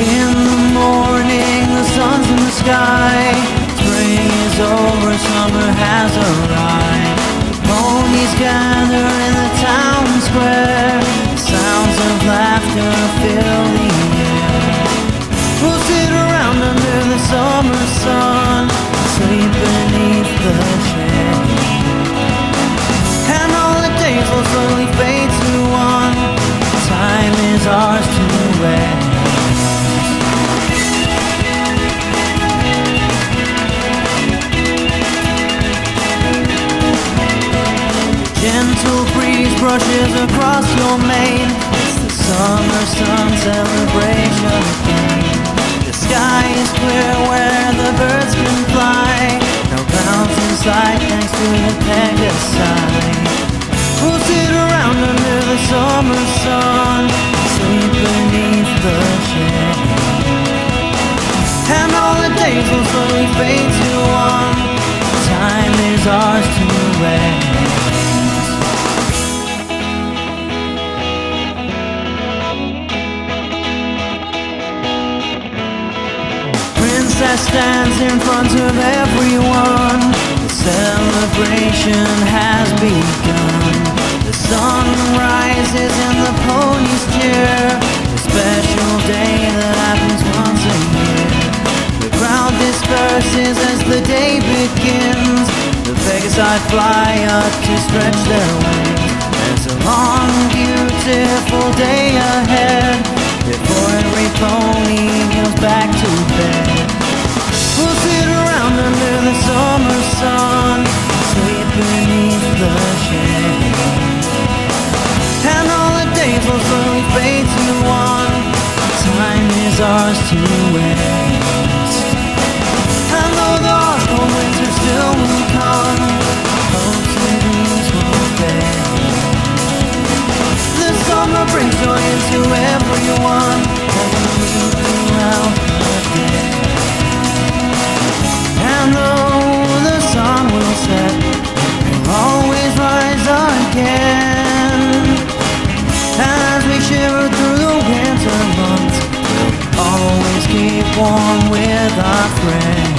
In the morning, the sun's in the sky. Spring is over, summer has arrived. The ponies gather in the town square. Sounds of laughter fill the air. We'll sit around under the summer sun, sleep beneath the shade, and all the days will slowly fade to one. Time is ours to waste. Gentle breeze brushes across your mane. It's the summer sun celebration again. The sky is clear where the birds can fly. No clouds in sight thanks to the Pegasi. We'll sit around under the summer sun, sleep beneath the shade, and all the days will slowly fade to one. Time is ours to waste. That stands in front of everyone. The celebration has begun. The sun rises and the ponies cheer. A special day that happens once a year. The crowd disperses as the day begins. The Pegasi fly up to stretch their wings. There's a long, beautiful day ahead before every pony goes back to bed. We'll sit around under the summer sun, sleep beneath the shade, and all the days will slowly fade to one. Time is ours to waste. And though the harsh cold winter still will come, hopes and dreams will fade. The summer brings joy into everyone, and we move throughout the day. And though the sun will set, we'll always rise again. As we shiver through the winter months, we'll always keep warm with our friends.